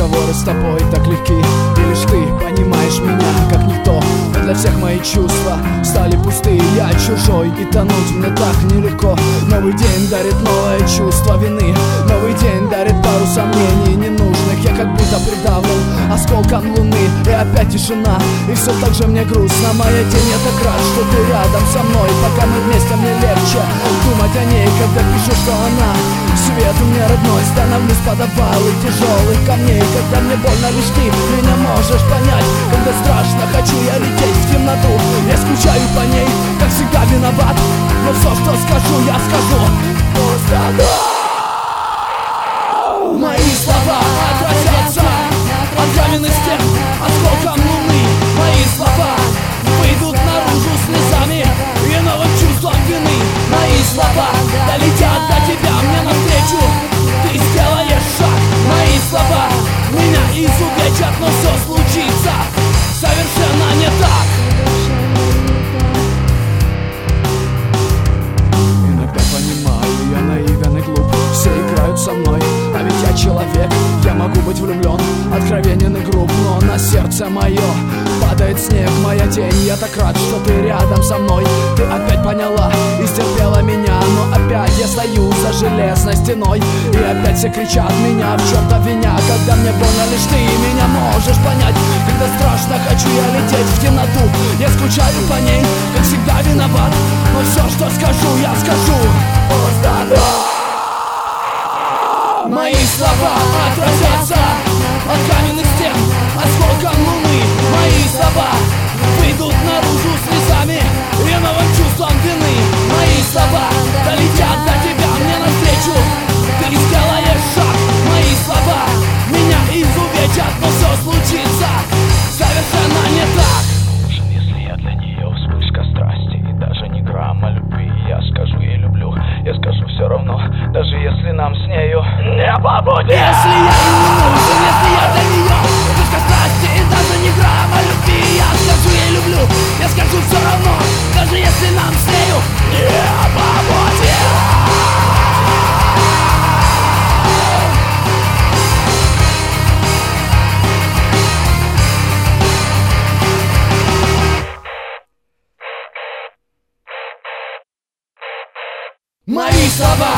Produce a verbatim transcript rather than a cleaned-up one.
разговоры с тобой так легки, и лишь ты понимаешь меня, как никто. Но для всех мои чувства стали пустые. Я чужой, и тонуть мне так нелегко. Новый день дарит новое чувство вины. Новый день дарит пару сомнений ненужных. Я как будто придавлен осколком луны. И опять тишина, и все так же мне грустно. Моя тень, я так рад, что ты рядом со мной. Пока мы вместе, мне легче думать о ней, когда пишу, что она свет мне родной. Становлюсь под обвалы тяжелых камней. Когда мне больно, лишь ты меня можешь понять. Когда страшно, хочу я лететь в темноту. Я скучаю по ней, как всегда виноват. Но все, что скажу, я скажу просто да. Мои слова отразятся от каменных стен, осколком луны. Мои слова выйдут наружу слезами и новым чувством вины. Мои слова долетят до тебя мне навстречу. Ты сделаешь шаг. Мои слова меня изувечат, но все случится совершенно не так. Иногда понимаю, я наивен и глуп. Все играют со мной, а ведь я человек. Я могу быть влюблен, откровенен и груб, но на сердце мое падает снег. Моя тень, я так рад, что ты рядом со мной. Ты опять поняла и стерпела меня, но опять я стою за железной стеной. И опять все кричат меня в чем-то виня. Когда мне больно, лишь ты меня можешь понять. Когда страшно, хочу я лететь в темноту. Я скучаю по ней, как всегда виноват. Но все, что скажу, я скажу просто да. Мои слова отразятся от каменных стен, осколком луны. Мои слова выйдут наружу слезами и новым чувством вины. Мои слова долетят до тебя мне навстречу. Ты сделаешь шаг. Мои слова меня изувечат, но все случится совершенно не так. Даже если я для нее вспышка страсти и даже не грамма любви, я скажу ей люблю, я скажу все равно, даже если нам с нею не по пути. Если я ей не нужен, если я для нее вспышка страсти и даже не грамма любви, я скажу ей люблю, я скажу все равно, даже если нам с нею не по пути. Мои слова